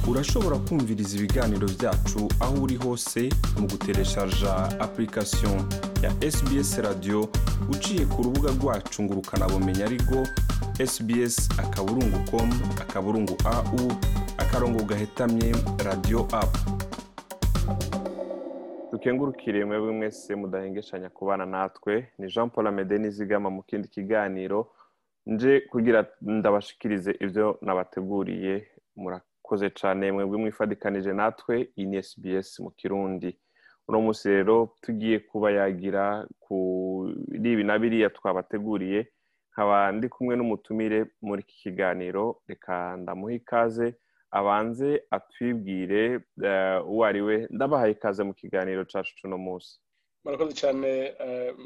Urashobora kumviriza ibiganiro byacu aho uri hose mu gutereshaja application ya SBS Radio uciye ku rubuga rwacu ngurukanabumenyi arigo sbs.com/au /gahetamye radio app. Tukengurukire mwebwe mwese mudahengeshanya kubana natwe. Ni Jean Paul Amede Nizigama mu kindi kiganiro nje kugira ndabashikirize ivyo nabateguriye. Murakoze cyane mwebwe mwifadikanije natwe in SBS mu Kirundi. Uno musi rero tugiye kuba yagira kuri ibi nabiriya twabateguriye, nkaba ndi kumwe n'umutumire muri iki kiganiro. Reka ndamuha ikaze abanze atwibwire uwo ari we. Ndabahaye ikaze mu kiganiro cacu cuno musi. Murakoze cyane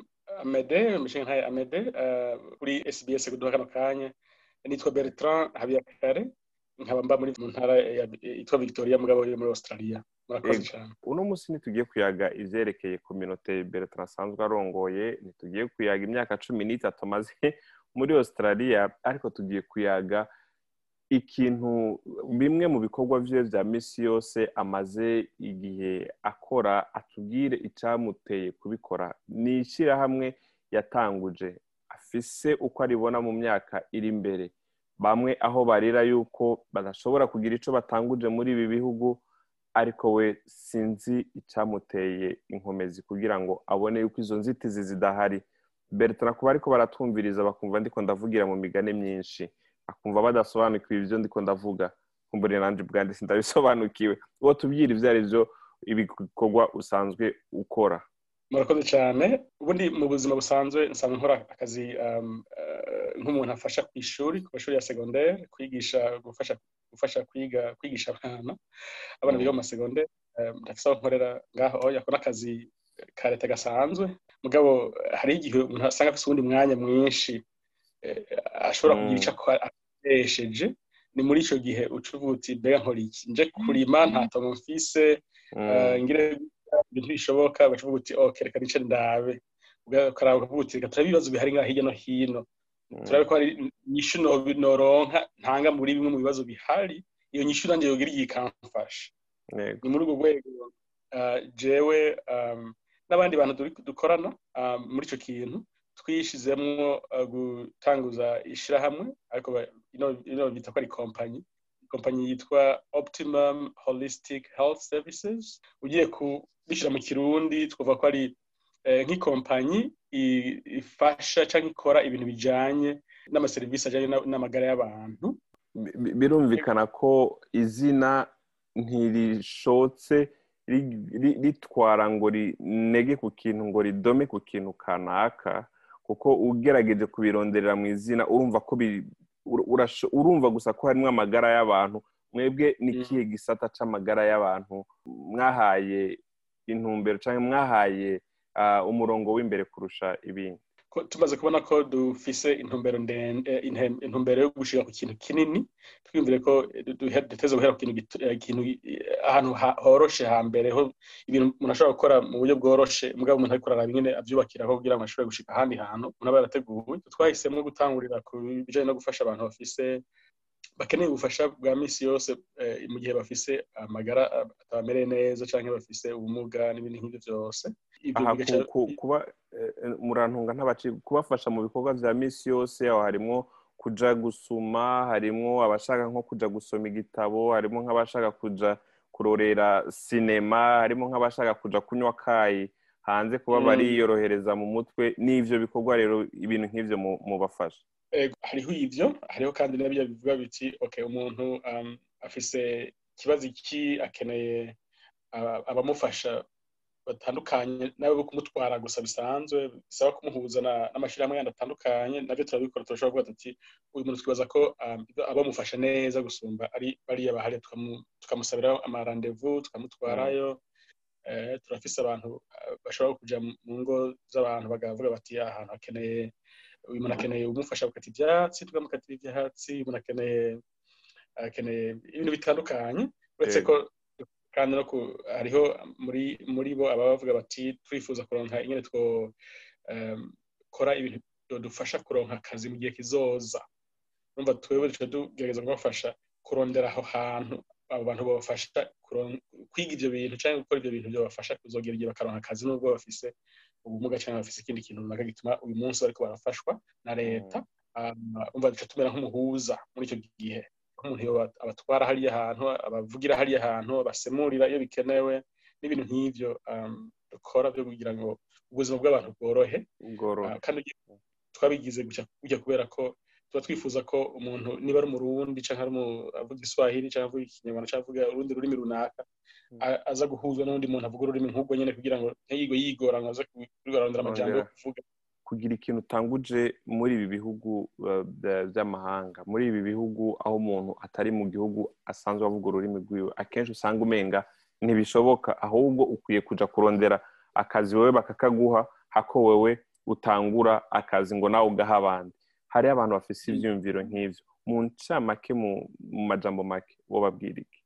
Amede, Mishinga Amede kuri SBS kuduha kano kanya. Nitwa Bertrand Habiyakare, nkaba mba muri mu ntara yitwa Victoria mugabo yo muri Australia. Murakoze cyane. Uno musi nitugiye kuyaga ivyerekeye communauté Bertrand asanzwe arongoye, nitugiye kuyaga imyaka 13 amaze muri Australia, ariko tugiye kuyaga ikintu bimwe mu bikorwa vye vya misi yose amaze igihe akora. Atubwire icamuteye kubikora, ni ishirahamwe yatanguje, afise uko aribona mu myaka iri imbere. Bamwe aho barira yuko badashobora kugira ico batanguje muri ibi bihugu, ariko we sinzi icamuteye inkomezi kugira ngo abone yuko izo nzitizi zidahari. Bertrand, kuba ariko baratumviriza bakumva ndiko ndavugira mu migane myinshi, akumva badasobanukiwe ivyo ndiko ndavuga, kumbure nanje bwandi sindabisobanukiwe, uwo tubwira ivyo ari vyo ibikorwa usanzwe ukora. Murakoze cyane. Ubundi mu buzima busanzwe nsanzwe nkora akazi nk'umuntu afasha ku ishuri, ku mashuri ya secondaire, kwigisha, gufasha kwigisha abana biga mu secondaire. Ndafisa nkorera ngaho yakora akazi ka leta gasanzwe, mugabo hari igihe umuntu asanga afise ubundi mwanya mwinshi ashobora kugira ico akoresheje. Ni muri ico gihe ucuvuti mbega nkora iki, nje kurima nta tongo mfise, ngire ibintu bishoboka, bacuvuga uti okay reka nice ndabe, ukaraba uvuti reka turabe ibibazo bihari ngaho hirya no hino, turabe ko hari nyishu noronka ntanga muri bimwe mu bibazo bihari, iyo nyishu nanje yogira igikamfasha. Ni muri urwo rwego jewe n'abandi bantu dukorana muri ico kintu twishizemwo gutanguza ishirahamwe, ariko ino bita ko ari kompanyi yitwa Optimum Holistic Health Services. Ugiye kubishira mu Kirundi twavuga ko ari nk'ikompanyi ifasha canke ikora ibintu bijanye n'amaserivisi ajanye n'amagara y'abantu. Birumvikana ko izina ntirishotse ritwara ngo rinege ku kintu ngo ridome ku kintu kanaka, kuko ugerageje kubironderera mu izina urumva ko urumva gusa ko harimwo amagara y'abantu. Mwebwe nikihe gisata c'amagara y'abantu mwahaye intumbero canke mwahaye umurongo w'imbere kurusha ibindi? Tumaze kubona ko dufise intumbero yo gushika ku kintu kinini, twiyumvire ko duteze guhera ku kintu ahantu horoshe hambere, ho ibintu umuntu ashobora gukora mu buryo bworoshe, mugabo umuntu ariko araraba ingene avyubakiraho kugira ngo ashobore gushika ahandi hantu umuntu aba yarateguye. Twahisemwo gutangurira ku bijanye no gufasha abantu bakeneye ubufasha bwa misi yose mu gihe bafise amagara atamereye neza canke bafise ubumuga n'ibindi nk'ivyo vyose. Kuba murantunga ntabaci kubafasha mu bikorwa vya misi yose, aho harimwo kuja gusuma, harimwo abashaka nko kuja gusoma igitabo, harimwo nk'abashaka kuja kurorera sinema, harimwo nk'abashaka kuja kunywa kayi hanze kuba bariyorohereza mu mutwe. N'ivyo bikorwa rero ibintu nk'ivyo mubafasha? Hariho ivyo, hariho kandi nabyo bivuga biti okay umuntu afise kibazo iki, akeneye abamufasha batandukanye nawe bo kumutwara gusa bisanzwe, bisaba kumuhuza n'amashirahamwe yandi atandukanye. Navyo turabikora, turashobora kuvuga ati uyu muntu twibaza ko abamufasha neza gusumba ari bariya bahari, tukamusabira ama-rendez-vous tukamutwarayo. Turafise abantu bashobora kuja mu ngo z'abantu bagavuga bati ahantu akeneye uyu muntu akeneye umufasha gukata ivyatsi, tukamukatira ivyatsi. Uyu muntu akeneye ibintu bitandukanye, uretse ko kandi no hariho muri bo abavuga bati twifuza kuronka ingene kora ibintu dufasha kuronka akazi mu gihe kizoza. Numva twewe tugerageza kubafasha kurondera aho hantu abo bantu babafasha kwiga ibyo bintu cyangwa gukora ibyo bintu byabafasha kuzogera igihe bakaronka akazi n'ubwo bafise ubumuga cyangwa bafise ikindi kintu runaka gituma uyu munsi bariko barafashwa na leta. umva duca tumera nk'umuhuza muri icyo gihe, umuntu abatwara hariya hantu, abavugira hariya hantu, abasemurira iyo bikenewe n'ibintu nk'ivyo dukora byo kugira ngo ubuzima bw'abantu bworohe. Kandi twabigize gutya kubera ko tuba twifuza ko umuntu niba ari umurundi cyangwa ari avuga Igiswahili cyangwa avuga Ikinyarwanda cyangwa avuga urundi rurimi runaka, aza guhuzwa n'undi muntu avuga ururimi nk'ubwo nyine kugira ngo yigora ngo aze kurondera amajambo yo kuvuga. Kugira ikintu utanguje muri ibi bihugu by'amahanga, muri ibi bihugu aho umuntu atari mu gihugu asanzwe avuga ururimi rwiwe, akenshi usanga umenga ntibishoboka, ahubwo ukwiye kuja kurondera akazi wewe bakakaguha, hako wewe utangura akazi ngo nawe ugaha abandi. Hari abantu bafise ivyumviro nk'ivyo, mu ncamake, mu majambo make wobabwira iki?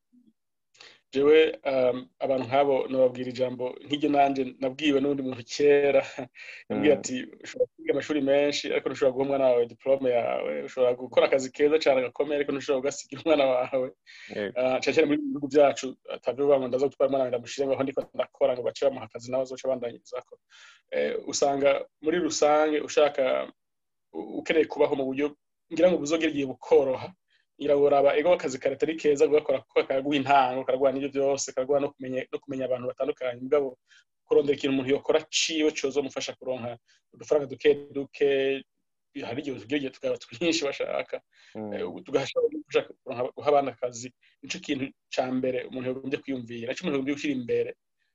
Jewe abantu nk'abo nababwira ijambo nk'iryo nanje nabwiwe n'undi muntu kera, yambwira ati ushobora kwiga amashuri menshi ariko ntushobora guha umwana wawe diplome yawe, ushobora gukora akazi keza cyane gakomeye ariko ntushobora kugasigira umwana wawe. Cyane muri bihugu byacu atavuga ngo ndaza gutwara umwana ndamushire ngo ndiko ndakora ngo bace bamuha akazi nawe azoca bandanyizako. Usanga muri rusange ushaka ukeneye kubaho mu buryo ngira ngo buzogera igihe bukoroha, iraboraba ego akazi karatari keza gukora kuko karaguha intango, karaguha n'ibyo byose, karaguha no kumenya abantu batandukanye. Mugabo kurondera ikintu umuntu yokora ciwe cozomufasha kuronka udufaranga duke hari igihe tugiye tukaba twinshi bashaka tugashobora guha abana akazi. Nico kintu ca mbere umuntu yagombye kwiyumvira, nico umuntu yagombye gushyira imbere.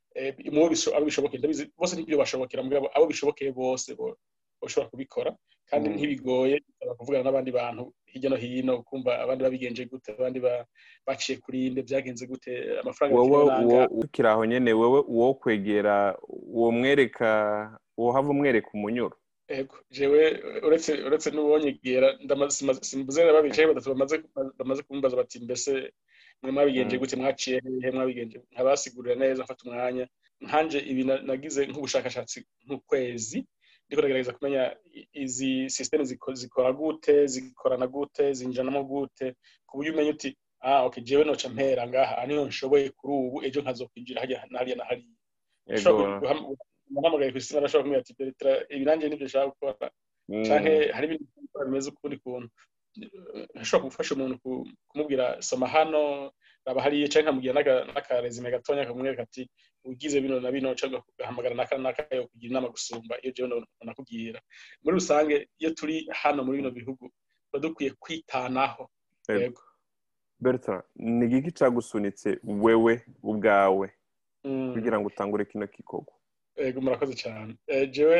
Abo bishobokeye ndabizi bose n'ibyo bashobokera, mugabo abo bishobokeye bose bashobora kubikora kandi ntibigoye. Kuvugana n'abandi bantu hirya no hino ukumva abandi babigenje gute, abandi baciye kuri inde byagenze gute, amafaranga wowe ukiri aho nyene, wewe uwo kwegera uwo mwereka uwo hava umwereka umunyuro. Ego jewe uretse n'ubonyegera simbuze babicaye batatu bamaze kumbaza bati mbese mwe mwabigenje gute, mwaciye hehe, mwabigenje nkabasigurira neza, mfata umwanya nkanje. Ibi nagize nk'ubushakashatsi nk'ukwezi ndiko ndagerageza kumenya izi system zikora gute, zikorana gute, zinjanamo gute, ku buryo umenya uti okay jewe noca mpera ngaha niho nshoboye kuri ubu, ejo nkazokwinjira hariya na hariya. Nahamagaye ku isi narashobora kumenya ati ibi nanjye nibyo nshaka gukora, canke hari ibintu bimeze ukundi kuntu. Nashobora gufasha umuntu kumubwira soma hano, raba hariya, canke nkamubwira n'akaresume gatonya kamwereka ati ugize bino na bino, canke ugahamagara n'akayo kugira inama gusumba iyo jewe nakubwira. Muri rusange iyo turi hano muri bino bihugu tuba dukwiye kwitanaho. Yego Bertrand, ni igiki cagusunitse wewe ubwawe kugira ngo utangure kino gikorwa? Ego murakoze cyane. Jewe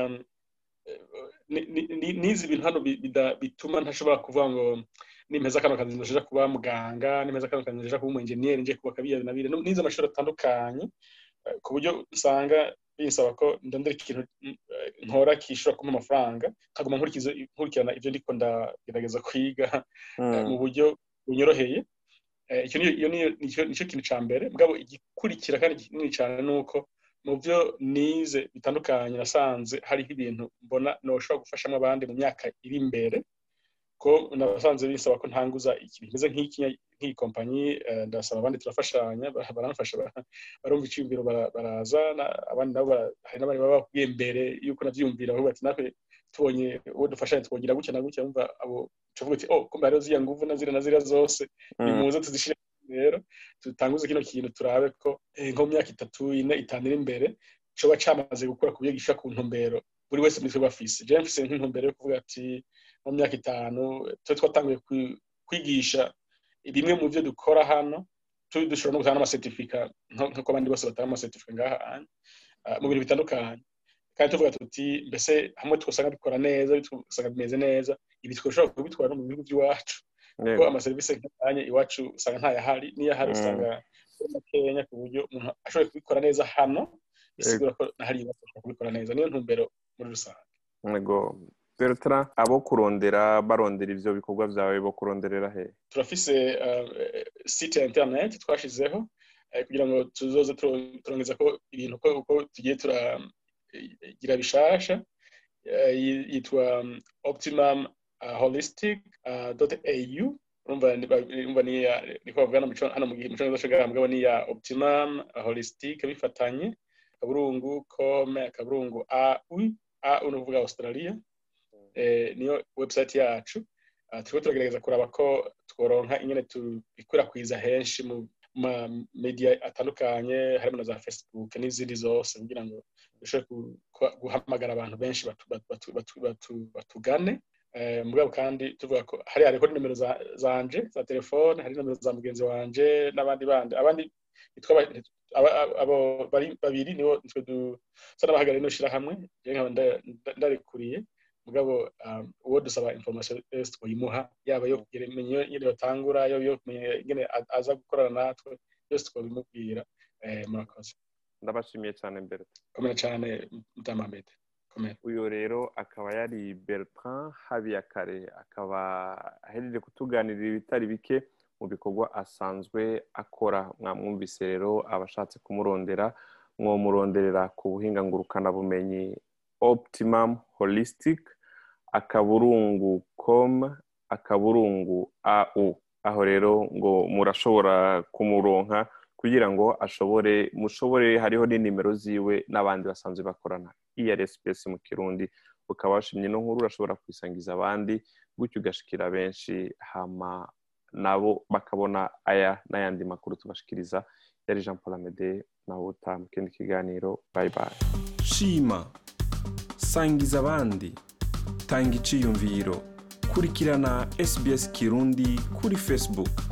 nizi ibintu hano bituma ntashobora kuvuga ngo nimeza kano kazi ndoshaka kuba muganga, nimeza kano kazi ndoshaka kuba umunjeniyeri, nje kubaka biya na bire. Nize amashuri atandukanye ku buryo usanga binsaba ko ndondera ikintu nkora kishobora kumpa amafaranga, nkaguma nkurikirana ibyo ndiko ndagerageza kwiga mu buryo bunyoroheye. Nicyo kintu ca mbere. Mugabo igikurikira kandi kinini cyane nuko mu byo nize bitandukanye nasanze hariho ibintu mbona noshobora gufashamo abandi mu myaka iri imbere, ko nasanze bisaba ko ntanguza ikintu kimeze nk'iyi kompanyi. Ndasaba abandi turafashanya, baramfasha, barumva icyumviro, baraza. Abandi nabo hari n'abandi baba bakubwiye mbere yuko navyumvira, aho bati natwe tubonye uwo dufashanya twogira gutya na gutya, umva abo tuvuga ati kumbe hariho ziya nguvu na zira zose, nimuze tuzishire rero tutanguze kino kintu, turabe ko nko mu myaka 3, 4, 5 iri imbere coba camaze gukora ku buryo gishika ku ntumbero buri wese muri twe bafise. Je mfise nk'intumbero yo kuvuga ati mu myaka 5 twatanguye kwigisha bimwe mu byo dukora hano, dushobora no gutanga amasertifika nk'uko abandi bose batanga amasertifika ngaha mu bintu bitandukanye. Kandi tuvuga tuti mbese hamwe twosanga dukora neza, twosanga bimeze neza, ibi twashobora kubitwara no mu bihugu by'iwacu, kuko amaserivisi nk'anye iwacu usanga ntayahari, niyo ahari usanga makenya, ku buryo umuntu ashoboye kubikora neza hano bisigura ko nahari iwacu kubikora neza. Niyo ntumbero muri rusange. Nego Bertrand, abo kurondera barondera ivyo bikorwa vyawe bo kuronderera he? Turafise site ya internet twashizeho kugira ngo tuzoze turongeza ko ibintu uko tugiye turagira bishasha. Yitwa optimumholistic.au. urumva ni ko bavuga hano mu gihe muco cy'agara mugabo ni ya Optimum Holistic bifatanye kaburungu com kaburungu au nuvuga Australia niyo website yacu turiko turagerageza kuraba ko tworonka ingene tubikwirakwiza henshi mu media atandukanye harimo na za Facebook n'izindi zose kugira ngo dushobore guhamagara abantu benshi batugane mugabo kandi tuvuga ko hariho nimero zanje za telefone hari nimero za mugenzi wanje n'abandi abandi abo babiri nibo twe dusana bahagara no shira hamwe je ndarikuriye mugabo uwo dusaba information est twoyimuha yaba yo kumenye nyine batangura yo kumenye nyine aza gukorana natwe yose twabimubwira murakoze ndabashimiye cyane mbere komera cyane mutamamete komera uyo rero akaba yari Bertrand Habiyakare akaba ahejeje kutuganirira ibitari bike mu bikorwa asanzwe akora mwamwumvise rero abashatse kumurondera muronderera ku buhinga ngurukana bumenyi Optimum Holistic akaburungu com akaburungu au aho rero ngo murashobora kumuronka kugira ngo mushobore hariho n'inimero ziwe n'abandi basanzwe bakorana IRSPS mu Kirundi ukaba washimye no nkuru urashobora kwisangiza abandi gutyo ugashikira benshi hama nabo bakabona aya n'ayandi makuru tubashikiriza yari Jean Paul Amede nawe uta mu kindi kiganiro bye bye shima sangiza abandi tanga iciyumviro kurikirana SBS Kirundi kuri Facebook